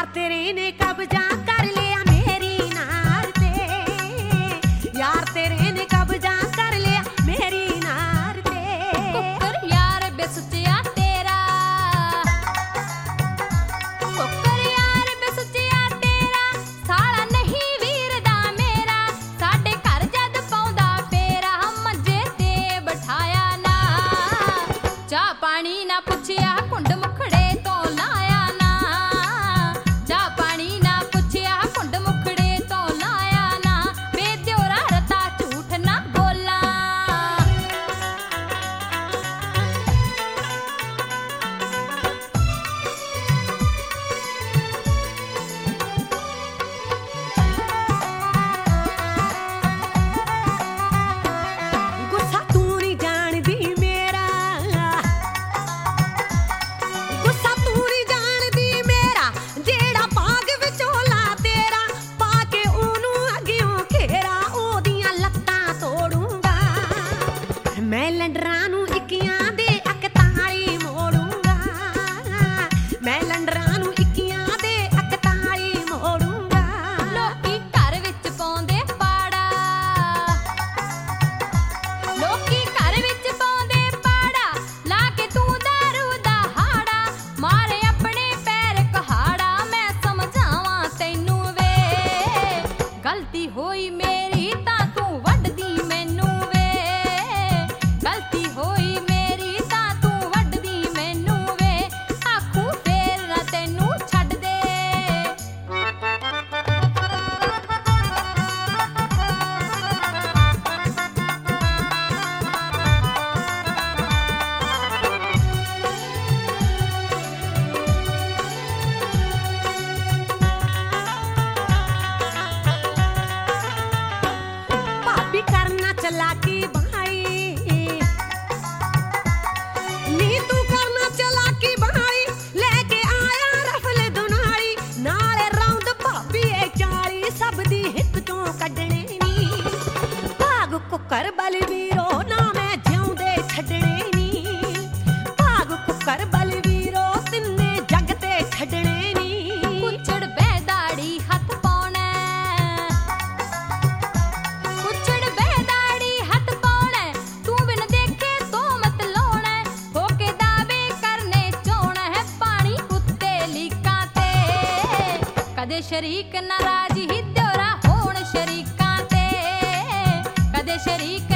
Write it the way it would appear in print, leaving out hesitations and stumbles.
यार तेरे ने कब्जा कर लिया मेरी नार पे, यार तेरे ने कब्जा कर लिया मेरी नार पे। कुकर यार बेसुचिया तेरा, कुकर यार बेसुचिया तेरा, साला नहीं वीर दा मेरा, साडे घर जद पौंदा फेरा, मंजे ते बिठाया ना, चाह पानी ना पुछिया कुंड मुखड़े तो लाया ना, चाह पानी ना पुछिया कुंड मुखड़े तो लाया ना, वे त्योरा रता झूठ ना बोला। गुस्सा तू नहीं जानदी मेरा, गुस्सा तू नहीं जानदी मेरा, जेड़ा भाग विचोला तेरा, पाके ओनू अगियों घेरा, ओदियां लत्तां तोड़ूंगा, मैं लंडरां नू इक्कियां दे अकताली मोड़ूंगा, मैं लंडरां नू इक्कियां दे अकताली मोड़ूंगा। ਲੋਕੀ ਘਰ ਵਿੱਚ ਪਾਉਂਦੇ ਪਾੜਾ, ਲੋਕੀ ਘਰ ਵਿੱਚ ਪਾਉਂਦੇ ਪਾੜਾ, ਲਾ ਕੇ ਤੂੰ ਦਾਰੂ ਦਾ ਹਾੜਾ, ਮਾਰੇ ਆਪਣੇ ਪੈਰ ਕਹਾੜਾ, ਮੈਂ ਸਮਝਾਵਾਂ ਤੈਨੂੰ ਵੇ, ਗਲਤੀ ਹੋਈ ਮੇਰੀ ਤਾਂ ਤੂੰ ਵੱਢਦੀ ਮੈਨੂੰ ਵੇ, ਗਲਤੀ ਹੋਈ ਮੇਰੀ ਤਾਂ ਤੂੰ ਵੱਢਦੀ ਮੈਨੂੰ ਵੇ, ਆਖੂ ਫੇਰ ਨਾ ਤੈਨੂੰ ਛੱਡ ਦੇ। भाभी करना चलाकी भाई, नी तू करना चलाकी भाई, लेके आया रफल दुनाली, नाले रौंद भाभी ए 40, सब दी हित चों कड्डणे नी, भाग कुकर बलवीरो ना मैं जिउंदे छड्डणे नी, भाग कुकर बलवीरो तिन्ने जग ते छड्डणे नी। ਕੁੱਛੜ ਬਹਿਦਾੜੀ ਹੱਥ ਪਾਉਣਾ, ਕੁੱਛੜ ਬਹਿਦਾੜੀ ਹੱਥ ਪਾਉਣਾ, ਤੂੰ ਬਿਨ ਦੇਖੇ ਤੋਮਤ ਲਾਉਣਾ, ਹੋ ਕੇ ਦਾਅਵੇ ਕਰਨੇ ਚਾਹੁਣਾ ਹੈ, ਪਾਣੀ ਉੱਤੇ ਲੀਕਾਂ ਤੇ, ਕਦੇ ਸ਼ਰੀਕ ਨਾਰਾਜ਼ ਹੀ ਦਿਉਰਾ ਹੋਣ ਸ਼ਰੀਕਾਂ ਤੇ, ਕਦੇ ਸ਼ਰੀਕ